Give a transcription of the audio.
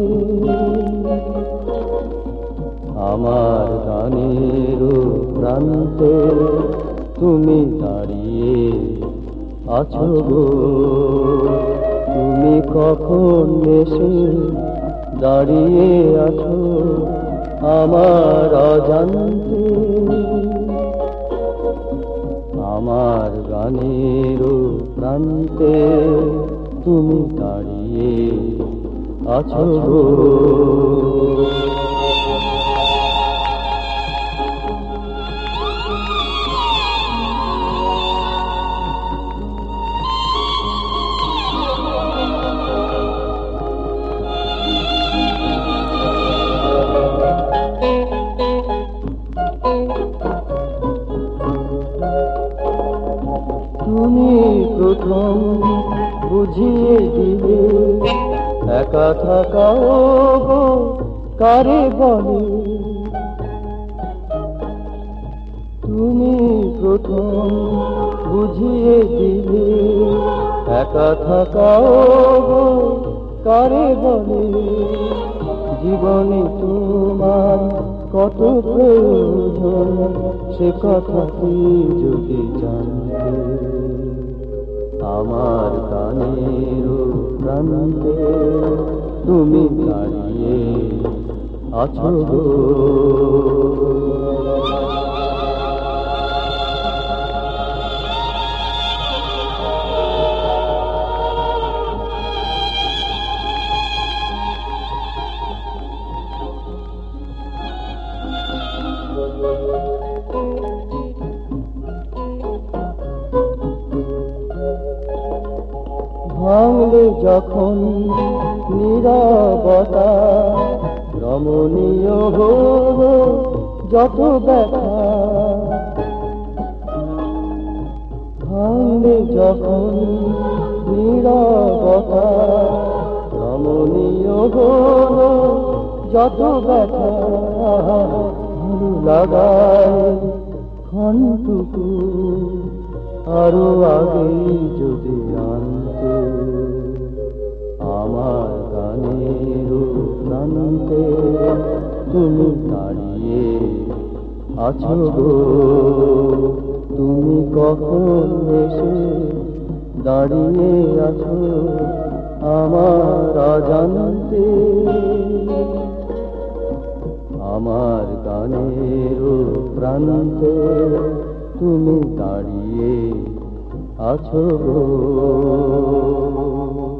আমার গানের প্রান্তে তুমি দাঁড়িয়ে আছো গো, তুমি কখন এসে দাঁড়িয়ে আছো আমার অজান্তে। আমার গানের প্রান্তে তুমি দাঁড়িয়ে আছো গো। তুমি প্রথম বুঝিয়ে দিলে একা থাকাও গো কারে বলে। তুমি প্রথম বুঝিয়ে দিলে একা থাকাও গো কারে বলে। জীবনে তোমার কত প্রয়োজন সে কথা কি যদি জানতে। আমার গানের প্রান্তে তুমি দাঁড়িয়ে আছো গো। ভাঙলে যখন নীরবতা রমণীয় হলো যত ব্যথা। ভাঙলে যখন নীরবতা রমণীয় হলো যত ব্যথা। ভালো লাগায় ক্ষণটুকু আরো আগে যদি আনতে। আমার গানের প্রান্তে তুমি দাঁড়িয়ে আছো গো, তুমি কখন এসে দাঁড়িয়ে আছো আমার অজান্তে। আমার গানের প্রান্তে তুমি দাঁড়িয়ে আছো গো।